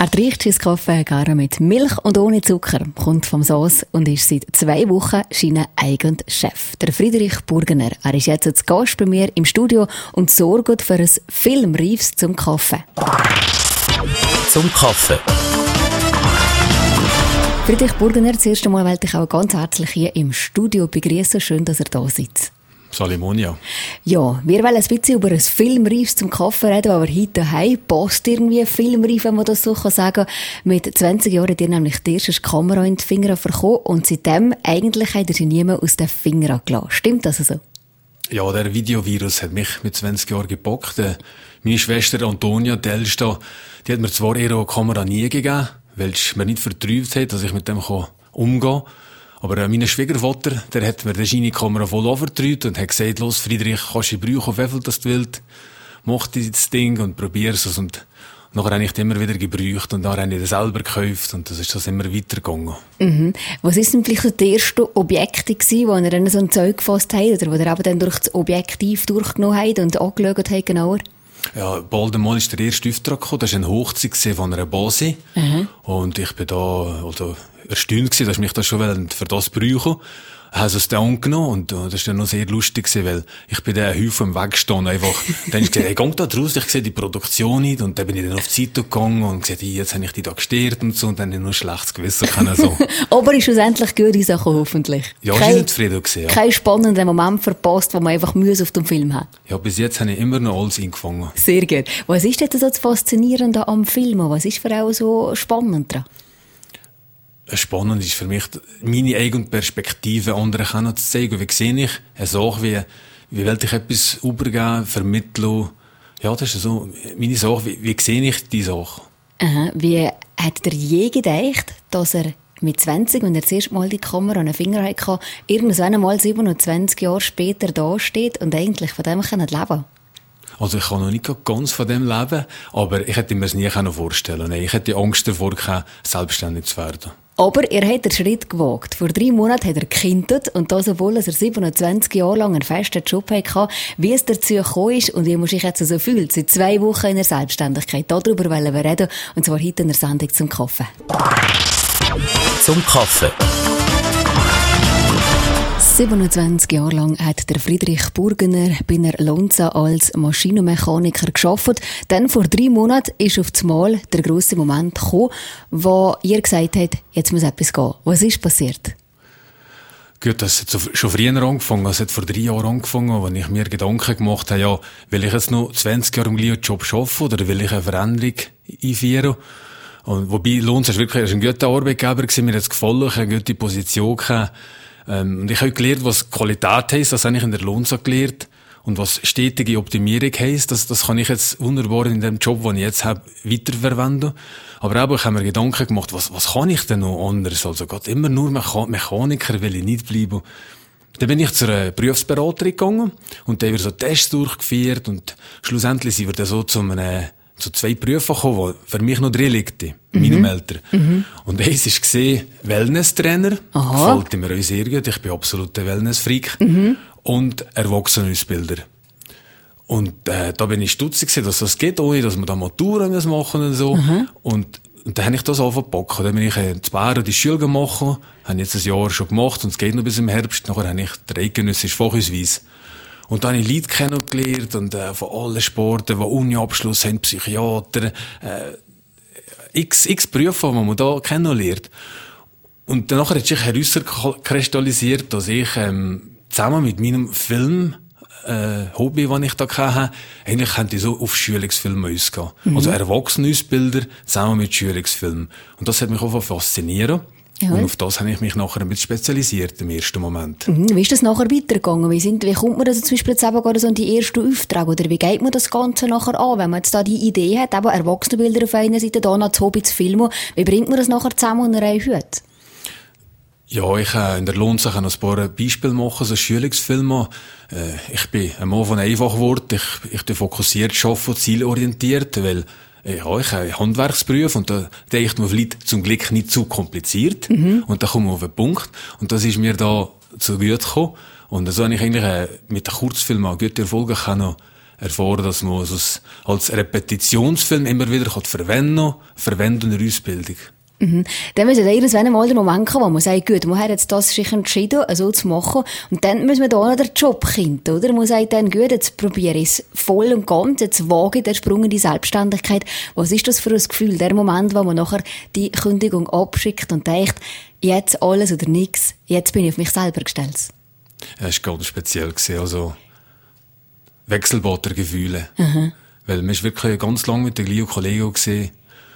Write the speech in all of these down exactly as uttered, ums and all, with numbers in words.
Er trinkt sein Kaffee gerne mit Milch und ohne Zucker, kommt vom Sauce und ist seit zwei Wochen sein eigener Chef. Der Friedrich Burgener. Er ist jetzt zu Gast bei mir im Studio und sorgt für ein Filmreifs zum Kaffee. Zum Kaffee. Friedrich Burgener, das erste Mal wollte ich auch ganz herzlich hier im Studio begrüßen. Schön, dass ihr da seid. Salimonia. Ja, wir wollen ein bisschen über ein Filmreif zum Kaffee reden, aber heute daheim passt irgendwie ein Filmreif, wenn man das so sagen kann. Mit zwanzig Jahren hat ihr nämlich die erste Kamera in die Finger bekommen und seitdem eigentlich hat ihr sie niemand aus den Fingern gelassen. Stimmt das so? Ja, der Videovirus hat mich mit zwanzig Jahren gepackt. Meine Schwester Antonia, die Älteste, die hat mir zwar ihre Kamera nie gegeben, weil es mir nicht vertraut hat, dass ich mit dem umgehen kann. Aber mein Schwiegervater, der hat mir die Kamera voll anvertraut und hat gesagt, los Friedrich, kannst du brauchen, auf wie viel das du willst. Mach das Ding und probier's es. Und nachher habe ich es immer wieder gebraucht und dann habe ich das selber gekauft und das ist das immer weitergegangen. Mhm. Was ist denn vielleicht so die ersten Objekte gewesen, wo ihr dann so ein Zeug gefasst habt oder wo ihr eben dann durch das Objektiv durchgenommen habt und angeschaut habt genauer? Ja, bald einmal ist der erste Auftrag gekommen. Das war eine Hochzeit von einer Base. Mhm. Und ich bin da, also, erstaunt gewesen, dass ich mich das schon für das brauchen. Ich habe es dann angenommen und das war dann noch sehr lustig gewesen, weil ich bin dann Haufen am Weg gestanden, einfach, dann habe ich gesagt, hey, geh da draus, ich sehe die Produktion nicht, und dann bin ich dann auf die Seite gegangen und gesagt, hey, jetzt habe ich die da gestört und so, und dann habe ich nur ein schlechtes Gewissen können, so. Aber ist schlussendlich gut rausgekommen, hoffentlich. Ja, ich bin zufrieden gewesen, ja. Kein spannenden Moment verpasst, wo man einfach Mühe auf dem Film hat. Ja, bis jetzt habe ich immer noch alles eingefangen. Sehr gut. Was ist denn so das Faszinierende am Film? Was ist für auch so spannend daran? Spannend ist für mich, meine eigene Perspektive anderen können zu zeigen. Wie sehe ich eine Sache, wie, wie will ich etwas übergeben, vermitteln? Ja, das ist so meine Sache. Wie, wie sehe ich die Sache? Aha. Wie hat er je gedacht, dass er mit zwanzig, wenn er das erste Mal die Kamera an den Finger hatte, irgendwann einmal siebenundzwanzig Jahre später da steht und eigentlich von dem leben kann? Also ich kann noch nicht ganz von dem leben, aber ich hätte mir es nie vorstellen können. Ich hätte Angst davor gehabt, selbstständig zu werden. Aber er hat den Schritt gewagt. Vor drei Monaten hat er gekindert und das, obwohl er siebenundzwanzig Jahre lang einen festen Job hatte, wie es dazu gekommen ist und wie man sich jetzt so fühlt. Seit zwei Wochen in der Selbstständigkeit. Darüber wollen wir reden, und zwar heute in der Sendung zum Kaffee. Zum Kaffee. siebenundzwanzig Jahre lang hat der Friedrich Burgener bei der Lonza als Maschinenmechaniker gearbeitet. Dann vor drei Monaten ist auf einmal der grosse Moment gekommen, wo ihr gesagt habt, jetzt muss etwas gehen. Was ist passiert? Gut, das hat schon früher angefangen. Es hat vor drei Jahren angefangen, als ich mir Gedanken gemacht habe, ja, will ich jetzt noch zwanzig Jahre im gleichen Job arbeiten oder will ich eine Veränderung einführen? Und wobei Lonza ist wirklich ein guter Arbeitgeber gewesen, mir hat es gefallen, ich habe eine gute Position gehabt. Ähm, und ich habe gelernt, was Qualität heisst, das habe ich in der Lonza gelernt. Und was stetige Optimierung heisst, das, das kann ich jetzt wunderbar in dem Job, den ich jetzt habe, weiterverwenden. Aber eben, ich habe mir Gedanken gemacht, was, was kann ich denn noch anders? Also, Gott, immer nur Mecha- Mechaniker will ich nicht bleiben. Dann bin ich zu einer Berufsberaterin gegangen und da haben wir so Tests durchgeführt und schlussendlich sind wir dann so zu einem zu zwei Berufen gekommen, die für mich noch drin liegen, mhm. meinem Eltern. Mhm. Und eins war gesehen, Wellness-Trainer. Aha. Gefällt mir auch sehr gut. Ich bin absoluter Wellness-Freak. Mhm. Und Erwachsenenausbilder. Und, äh, da bin ich stutzig gewesen, dass das geht, ohne, dass wir da Maturen machen und so. Mhm. Und, und dann habe ich das angefangen zu packen. Dann bin ich in Bern die Schule gemacht, habe jetzt ein Jahr schon gemacht und es geht noch bis im Herbst. Nachher habe ich den eidgenössischen Fachausweis. Und dann habe ich Leute kennengelernt und äh, von allen Sporten, die Uni-Abschluss haben, Psychiater, äh, x, x Berufe, die man da kennenlernt. Und danach hat sich herauskristallisiert, dass ich ähm, zusammen mit meinem Film, äh, Hobby, das ich da hatte, eigentlich könnte ich so auf Schulungsfilme ausgehen. Mhm. Also Erwachsenenausbilder zusammen mit Schulungsfilmen. Und das hat mich auch fasziniert. Ja. Und auf das habe ich mich nachher ein bisschen spezialisiert im ersten Moment. Mhm. Wie ist das nachher weitergegangen? Wie, sind, wie kommt man das zum Beispiel jetzt eben gerade so in die ersten Aufträge? Oder wie geht man das Ganze nachher an? Wenn man jetzt da die Idee hat, eben Erwachsenenbilder auf einer Seite, da noch das Hobby zu filmen, wie bringt man das nachher zusammen unter einen Hut? Ja, ich kann in der Lonza ein paar Beispiele machen, so Schulungsfilme. Äh, ich bin ein Mann von Einfachwort. Ich, ich bin fokussiert, arbeiten, zielorientiert, weil ja, ich habe Handwerksberuf und da denkt man vielleicht zum Glück nicht zu kompliziert. Mhm. Und da kommen wir auf den Punkt. Und das ist mir da zu gut gekommen. Und so habe ich eigentlich äh, mit den Kurzfilmen auch gute Erfolge können, erfahren, dass man es als Repetitionsfilm immer wieder verwenden kann, verwenden in der Ausbildung. Mhm. Dann müssen wir irgendwann mal den Moment kommen, wo man sagt, gut, man hat jetzt das sich entschieden, so zu machen, und dann müssen wir da noch den Job finden, oder? Man sagt dann, gut, jetzt probiere ich es voll und ganz, jetzt wage ich den Sprung in die Selbstständigkeit. Was ist das für ein Gefühl, der Moment, wo man nachher die Kündigung abschickt und denkt, jetzt alles oder nichts, jetzt bin ich auf mich selber gestellt? Ja, das war ganz speziell gewesen, also Wechselbad der Gefühle. Mhm. Weil man ist wirklich ganz lange mit den gleichen Kollegen gesehen.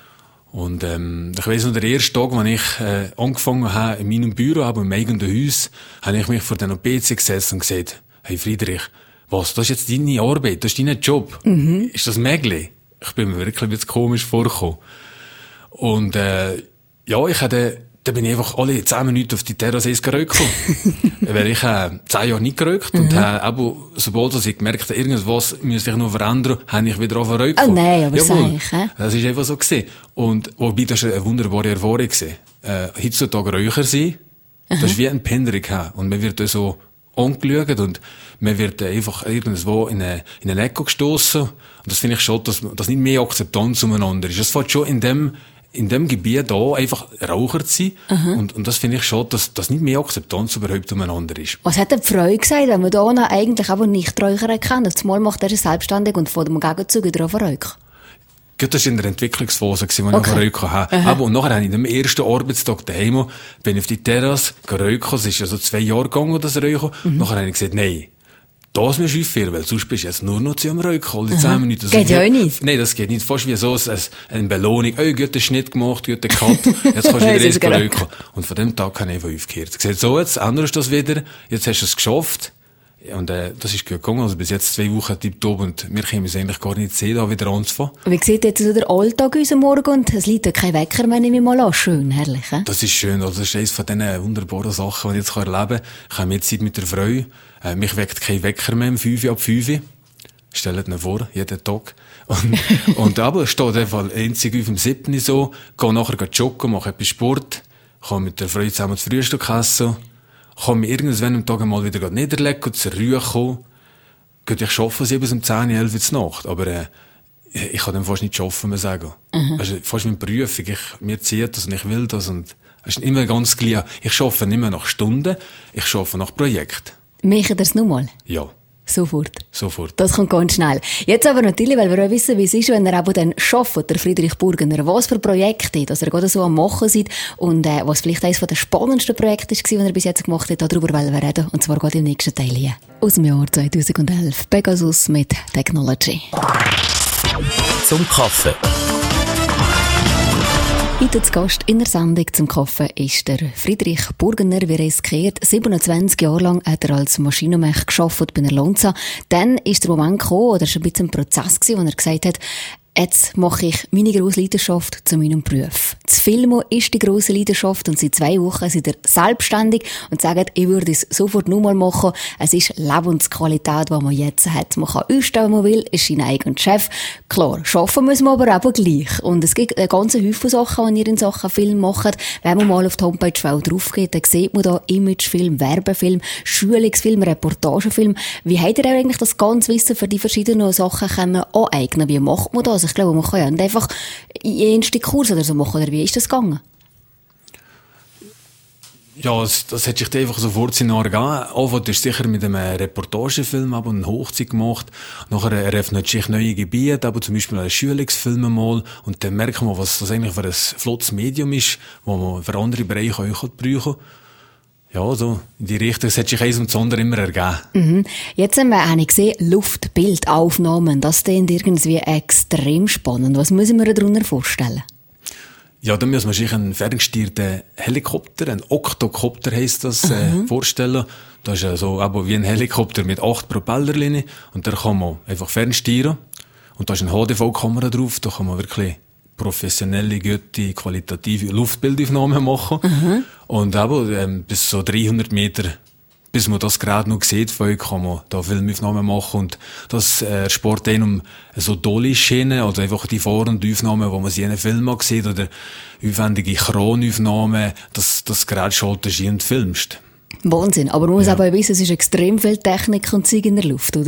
Und, ähm, ich weiss noch, der erste Tag, als ich, äh, angefangen habe, in meinem Büro, aber im eigenen Haus, habe ich mich vor den P C gesessen und gesagt, hey Friedrich, was, das ist jetzt deine Arbeit, das ist dein Job. Mhm. Ist das möglich? Ich bin mir wirklich ein bisschen komisch vorgekommen. Und, äh, ja, ich hatte, da bin ich einfach alle zehn Minuten auf die Terrasse geraucht gekommen. Weil ich äh, zehn Jahre nicht geraucht mhm. und äh, aber sobald ich gemerkt habe, irgendwas müsste ich noch verändern, habe ich wieder angefangen zu rauchen. Oh nein, aber Jawohl, sag ich, hä? Das ist einfach so gewesen. Und wobei, das war eine wunderbare Erfahrung gewesen. Äh, heutzutage Räucher sein, das ist wie ein Penderig haben. Und man wird da so angeschaut und man wird äh, einfach irgendwo in eine, in eine Ecke gestossen. Und das finde ich schon, dass, dass nicht mehr Akzeptanz umeinander ist. Das fängt schon in dem, in dem Gebiet da einfach Raucher zu sein. Und, und das finde ich schon, dass, dass nicht mehr Akzeptanz überhaupt umeinander ist. Was hat denn die Freude gesagt, wenn man da noch eigentlich aber Nichtraucher erkennt? Zumal macht er selbstständig und vor dem Gegenzug wieder auf Rauchen. Gut, das war in der Entwicklungsphase, als ich okay. noch Rauchen hatte. Aha. Aber und nachher habe ich am ersten Arbeitstag daheim, bin ich auf die Terrasse geraucht. Es ist ja so zwei Jahre gegangen, das Rauchen. Mhm. Nachher habe ich gesagt, nein, das muss ich führen, weil sonst bist du jetzt nur noch zu am Rauchen, alle zehn Minuten. Das geht ja auch nicht. Nein, das geht nicht. Fast wie so ein, eine Belohnung. Oh, guter Schnitt gemacht, guter Cut. Jetzt kannst du wieder eins rauchen. Und von dem Tag habe ich einfach aufgehört. Ich gesagt, so, jetzt änderst du das wieder. Jetzt hast du es geschafft. Und, äh, das ist gut gegangen. Also bis jetzt zwei Wochen tipptopp und wir können es eigentlich gar nicht sehen, da wieder anzufangen. Wie sieht jetzt so der Alltag aus am Morgen und es liegt ja kein Wecker mehr, nehme ich mal an. Schön, herrlich, he? Das ist schön. Also, das ist eines von diesen wunderbaren Sachen, die ich jetzt erleben kann. Ich habe jetzt Zeit mit der Frau. Äh, mich weckt kein Wecker mehr um fünf ab fünf. Stellt mir vor, jeden Tag. Und, und aber es steht einfach einzig auf dem siebten so, gehe nachher joggen, mache etwas Sport, kann mit der Frau zusammen das Frühstück essen, kann mich irgendwann am Tag mal wieder niederlegen und zur Ruhe kommen. Gut, ich arbeite sie bis um zehn, elf Uhr Nacht, aber äh, ich kann dann fast nicht arbeiten, muss ich sagen. Mhm. Also fast meine Berufung, ich, mir zieht das und ich will das und es ist immer ganz klar, ich arbeite nicht mehr nach Stunden, ich arbeite nach Projekt. Machen das nochmal? Ja. Sofort? Sofort. Das kommt ganz schnell. Jetzt aber natürlich, weil wir auch wissen, wie es ist, wenn er eben dann arbeitet, der Friedrich Burgener, was für Projekte, dass er gerade so am Machen seid und äh, was vielleicht eines der spannendsten Projekte war, die er bis jetzt gemacht hat, darüber wollen wir reden, und zwar gerade im nächsten Teil hier. Aus dem Jahr zweitausendelf. Pegasus mit Technology. Zum Kaffee. Heute zu Gast in der Sendung zum Kaffee ist der Friedrich Burgener, wie riskiert. siebenundzwanzig Jahre lang hat er als Maschinenmech gearbeitet bei der Lonza. Dann ist der Moment gekommen, oder es war ein bisschen ein Prozess gewesen, wo er gesagt hat, jetzt mache ich meine grosse Leidenschaft zu meinem Beruf. Das Filmen ist die grosse Leidenschaft und seit zwei Wochen sind er selbstständig und sagt, ich würde es sofort nur mal machen. Es ist Lebensqualität, die man jetzt hat. Man kann einstellen, wenn man will, ist sein eigener Chef. Klar, arbeiten müssen wir aber eben gleich. Und es gibt eine ganze Haufen Sachen, die ihr in Sachen Film macht. Wenn man mal auf die Homepage drauf geht, dann sieht man da Imagefilm, Werbefilm, Schulungsfilm, Reportagefilm. Wie habt ihr eigentlich das ganze Wissen für die verschiedenen Sachen können aneignen? Wie macht man das? Ich glaube, man kann ja nicht einfach einen Stück Kurs oder so machen, oder wie ist das gegangen? Ja, das, das hat sich einfach sofort Szenario gegeben. Anfang ist sicher mit einem Reportagefilm, aber eine Hochzeit gemacht. Nachher eröffnet sich neue Gebiete, aber zum Beispiel einen Schulungsfilm mal. Und dann merkt man, was das eigentlich für ein flottes Medium ist, wo man für andere Bereiche auch brauchen kann. Ja, so in die Richtung. Es hat sich eins und das andere immer ergeben. Mhm. Jetzt haben wir auch gesehen, Luftbildaufnahmen. Das klingt irgendwie extrem spannend. Was müssen wir uns darunter vorstellen? Ja, da muss man sich einen ferngesteuerten Helikopter, ein Oktokopter heisst das, äh, vorstellen. Das ist ja so aber wie ein Helikopter mit acht Propellerlinien. Und da kann man einfach fernsteuern. Und da ist eine H D V-Kamera drauf. Da kann man wirklich professionelle, gute, qualitative Luftbildaufnahmen machen. Mhm. Und aber, ähm, bis so dreihundert Meter, bis man das gerade noch sieht, kann man da Filmaufnahmen machen. Und das äh, spart einen um so Dolly-Schienen, oder einfach die Vor- und Aufnahmen, wo man sie in einem Film sieht, oder aufwendige Kronaufnahmen, das, das gerade schaltest und filmst. Wahnsinn. Aber man muss ja. aber wissen, es ist extrem viel Technik und Zeug in der Luft, oder?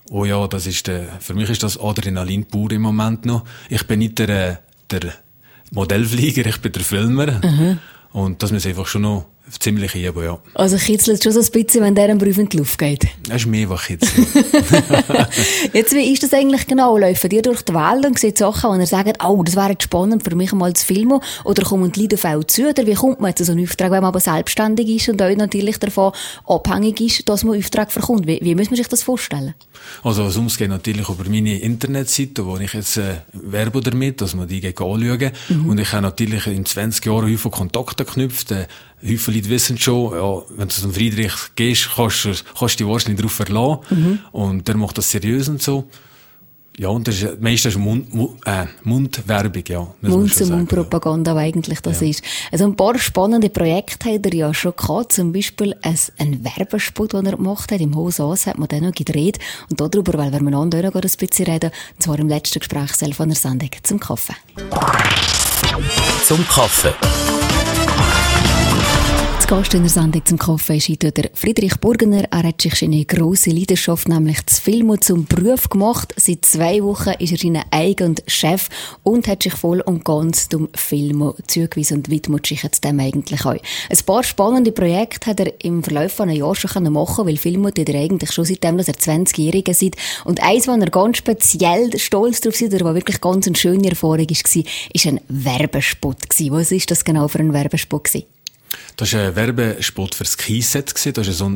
Oh ja, das ist der, für mich ist das Adrenalin pur im Moment noch. Ich bin nicht der, der Modellflieger, ich bin der Filmer. Mhm. Und das muss einfach schon noch ziemlich heben, ja. Also kitzelt schon so ein bisschen, wenn der Beruf in die Luft geht. Das ist mehr, was kitzelt. Jetzt, wie ist das eigentlich genau? Laufen ihr durch die Welt und seht Sachen, wo ihr sagt, oh, das wäre jetzt spannend für mich mal zu filmen? Oder kommen die Leute auf euch zu? Oder wie kommt man zu so einen Auftrag, wenn man aber selbstständig ist und euch natürlich davon abhängig ist, dass man Auftrag bekommt? Wie, wie muss man sich das vorstellen? Also, sonst geht natürlich über meine Internetseite, wo ich jetzt äh, werbe damit, dass man die anschauen. Mhm. Und ich habe natürlich in zwanzig Jahren häufig Kontakte geknüpft. Äh, Häufig Leute wissen schon, ja, wenn du zum Friedrich gehst, kannst du, kannst du dich wahrscheinlich darauf verlassen. Mhm. Und der macht das seriös und so. Ja, und das ist, meistens ist Mund, Mund, äh, Mundwerbung, ja. Mund-zu-Mund-Propaganda, ja. Eigentlich das ja. ist. Also ein paar spannende Projekte hat er ja schon gehabt. Zum Beispiel ein, ein Werbespot, den er gemacht hat. Im Haus hat man den noch gedreht. Und darüber, weil wir miteinander noch ein bisschen reden, und zwar im letzten Gespräch von der Sendung zum Kaffee. Zum Kaffee. Gast in der Sendung zum Kaffee ist heute der Friedrich Burgener. Er hat sich seine grosse Leidenschaft, nämlich das Filmen, zum Beruf gemacht. Seit zwei Wochen ist er sein eigener Chef und hat sich voll und ganz dem Filmen zugewiesen und widmet sich jetzt dem eigentlich auch. Ein paar spannende Projekte hat er im Verlauf von einem Jahr schon machen können, weil Filmen tut er eigentlich schon seitdem, dass er zwanzigjähriger ist. Und eins, wo er ganz speziell stolz drauf ist, oder was wirklich ganz eine schöne Erfahrung war, war ein Werbespot. Was war das genau für ein Werbespot? Das war ein Werbespot für das Skiset. Das ist so ein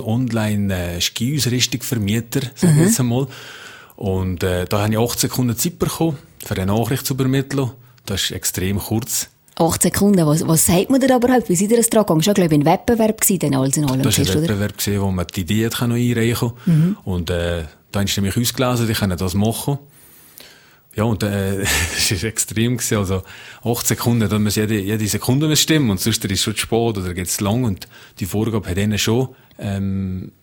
Online-Ski-Ausrüstung-Vermieter, sagen wir mhm. jetzt einmal. Und äh, da habe ich acht Sekunden Zeit bekommen, für eine Nachricht zu übermitteln. Das ist extrem kurz. acht Sekunden, was, was sagt man da überhaupt? Wie seid ihr das dran gegangen? Das war, glaube ich, ein Wettbewerb gewesen, denn alles in allem. Das war ein Wettbewerb, gewesen, wo man die Idee noch einreichen konnte. Mhm. Und äh, da hast du mich ausgelesen, ich kann das machen. Ja, und äh, das war extrem gewesen. Also acht Sekunden, da muss jede, jede Sekunde stimmen und sonst ist es schon zu spät oder geht's lang. Und die Vorgabe hat ihnen schon ähm,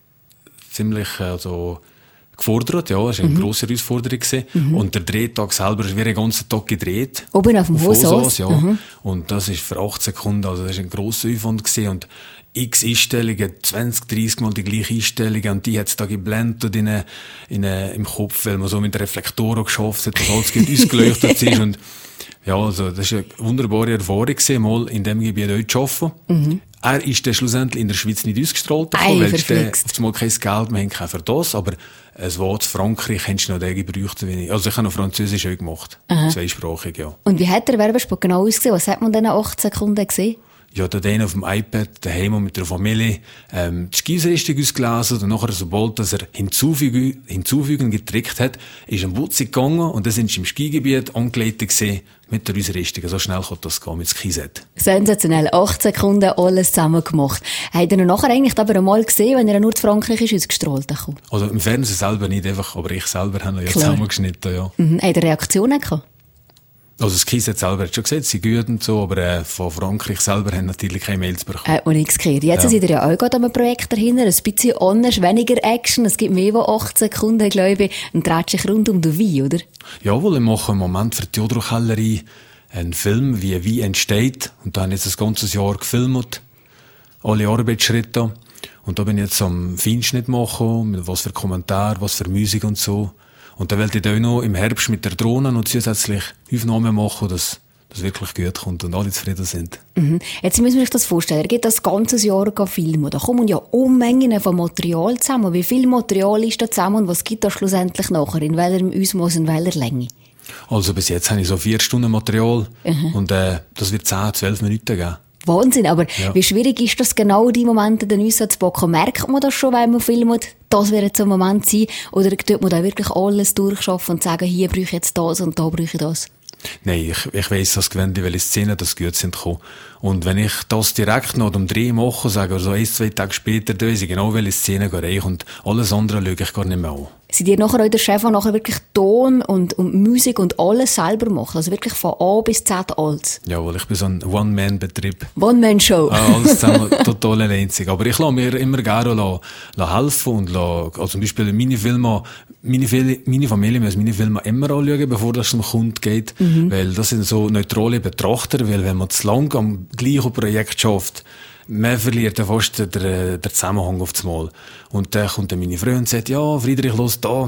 ziemlich also gefordert. Ja, das war eine mhm. grosse Herausforderung gewesen. Mhm. Und der Drehtag selber ist wie einen ganzen Tag gedreht. Oben auf dem Haus, ja. Mhm. Und das ist für acht Sekunden, also das war ein grosser Aufwand gewesen. Und x Einstellungen, zwanzig, dreissig Mal die gleiche Einstellung, und die hat es da geblendet in, eine, in eine, im Kopf, weil man so mit Reflektoren geschafft hat, dass alles gut ausgeleuchtet ist. Und ja, also, das war eine wunderbare Erfahrung gewesen, mal in dem Gebiet dort zu arbeiten. Mhm. Er ist dann schlussendlich in der Schweiz nicht ausgestrahlt davon, weil es mal kein Geld mehr haben für das, aber es war zu Frankreich, hättest du noch den gebraucht, wie ich. Also ich habe noch Französisch auch gemacht. Aha. Zweisprachig, ja. Und wie hat der Werbespot genau ausgesehen? Was hat man denn in acht Sekunden gesehen? Ja, da den auf dem iPad, daheim mit der Familie, ähm, die Skiausrüstung ausgelesen, und nachher, sobald, dass er hinzufügen, hinzufügen getrickt hat, ist ein Butzi gegangen, und dann sind sie im Skigebiet angeleitet gewesen, mit der Ausrüstung. So schnell kann das gehen, mit dem Skiset. Sensationell. acht Sekunden alles zusammen gemacht. Habt ihr nachher eigentlich aber einmal gesehen, wenn er nur zu Frankreich ist, ausgestrahlt hat? Also im Fernsehen selber nicht einfach, aber ich selber habe ihn ja zusammengeschnitten, ja. Mhm. Habt ihr Reaktionen gehabt? Also das Skiset selber hat schon gesagt, sie gut und so, aber äh, von Frankreich selber haben natürlich keine Mails bekommen. Hat man nichts gehört. Jetzt ja. seid ihr ja auch gerade an einem Projekt dahinter, ein bisschen anders, weniger Action, es gibt mehr als acht Sekunden, glaube ich, und dreht sich rund um den Wein, oder? Jawohl, ich mache im Moment für die Jodro-Kellerie einen Film, wie ein Wein entsteht, und da habe ich jetzt ein ganzes Jahr gefilmt, alle Arbeitsschritte, und da bin ich jetzt am Feinschnitt machen, was für Kommentare, was für Musik und so. Und dann werde ich auch noch im Herbst mit der Drohne noch zusätzlich Aufnahmen machen, dass das wirklich gut kommt und alle zufrieden sind. Mhm. Jetzt müssen wir sich das vorstellen. Er geht das ganze Jahr filmen. Da kommen ja Unmengen von Material zusammen. Wie viel Material ist da zusammen und was gibt da schlussendlich nachher? In welchem Ausmaß, in welcher Länge? Also bis jetzt habe ich so vier Stunden Material mhm. und äh, das wird zehn, zwölf Minuten geben. Wahnsinn, aber ja. Wie schwierig ist das genau, die Momente dann einzupacken? Merkt man das schon, wenn man filmt, das wird jetzt ein Moment sein? Oder tut man da wirklich alles durchschaffen und sagen, hier brauche ich jetzt das und da brauche ich das? Nein, ich, ich weiss, dass gewähnt, welche Szenen das gut sind gekommen. Und wenn ich das direkt noch am Dreh mache, sage, so ein, zwei Tage später, dann weiss ich genau, welche Szenen reichen, und alles andere schaue ich gar nicht mehr an. Seid ihr nachher auch der Chef, der nachher wirklich Ton und, und Musik und alles selber macht? Also wirklich von A bis Z alles? Jawohl, ich bin so ein One-Man-Betrieb. One-Man-Show. Ah, alles zusammen total einzig. Aber ich lasse mir immer gerne la, la helfen und la, also zum Beispiel meine Filme, meine, meine Familie muss meine Filme immer anschauen, bevor das zum Kunden geht. Mhm. Weil das sind so neutrale Betrachter, weil wenn man zu lang am gleichen Projekt schafft, man verliert ja fast den, den Zusammenhang auf das Mal. Und dann kommt dann meine Freundin und sagt, ja, Friedrich, los da,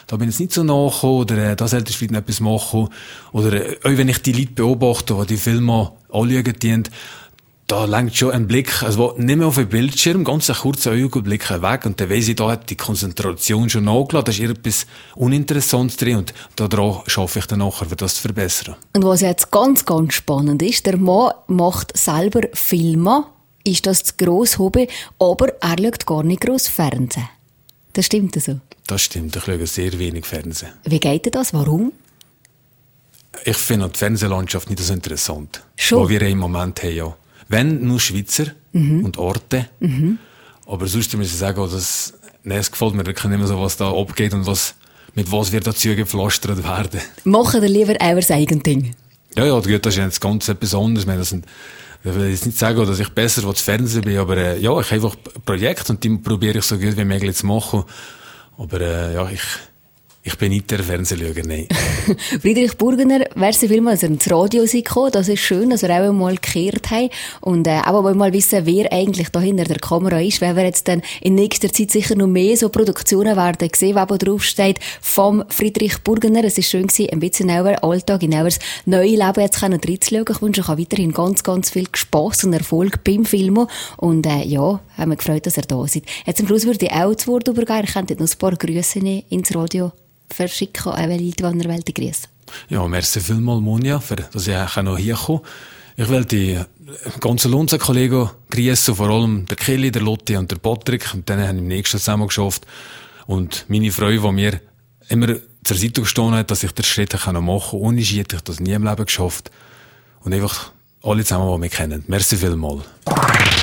da bin ich jetzt nicht so nachgekommen, oder äh, da sollte ich vielleicht noch etwas machen. Oder äh, auch wenn ich die Leute beobachte, die die Filme anschauen, die, da lenkt schon ein Blick, also nicht mehr auf den Bildschirm, ganz ein kurzer Augenblick weg, und dann weiss ich, da hat die Konzentration schon nachgelassen, da ist irgendetwas Uninteressantes drin, und daran schaffe ich dann nachher, das zu verbessern. Und was jetzt ganz, ganz spannend ist, der Mann macht selber Filme, ist das das grosse Hobby, aber er schaut gar nicht gross Fernsehen. Das stimmt so? Das stimmt, ich schaue sehr wenig Fernsehen. Wie geht denn das? Warum? Ich finde die Fernsehlandschaft nicht so interessant, Schon? die wir im Moment haben, ja. Wenn, nur Schweizer mhm. und Orte. Mhm. Aber sonst muss ich sagen, dass, nee, es gefällt mir wirklich nicht mehr so, was da abgeht und was, mit was wir da Züge gepflastert werden. Machen ihr lieber euer eigenes Ding? Ja, ja, das ist jetzt ganz etwas anderes. Ich meine, das sind, ich will jetzt nicht sagen, dass ich besser als Fernsehen bin, aber äh, ja, ich habe einfach Projekte und die probiere ich so gut wie möglich zu machen. Aber äh, ja, ich... Ich bin nicht der Fernsehschauer, nein. Friedrich Burgener, merci vielmals, dass ihr ins Radio gekommen. Das ist schön, dass wir auch einmal gekehrt haben. Und äh, auch mal wissen, wer eigentlich da hinter der Kamera ist. Weil wir jetzt dann in nächster Zeit sicher noch mehr so Produktionen werden sehen, wo draufsteht, vom Friedrich Burgener. Es ist schön gewesen, ein bisschen in euer Alltag, in euer neues Leben jetzt reinzuschauen. Ich wünsche euch weiterhin ganz, ganz viel Spass und Erfolg beim Filmen. Und äh, ja, haben wir gefreut, dass ihr da seid. Jetzt am Schluss würde ich auch das Wort übergeben. Ich könnte noch ein paar Grüße ins Radio verschicken, auch wenn ich die Wanderwelt grüße. Ja, merci vielmals, Monja, für, dass ich auch noch hier komme. Ich will die ganzen Lunzen-Kollegen grüßen, vor allem der Kelly, der Lotti und der Patrick. Und denen haben wir im nächsten zusammen geschafft. Und meine Freude, die mir immer zur Seite gestanden hat, dass ich den Schritt machen kann. Ohne Ski hätte ich das nie im Leben geschafft. Und einfach alle zusammen, die mich kennen. Merci vielmals.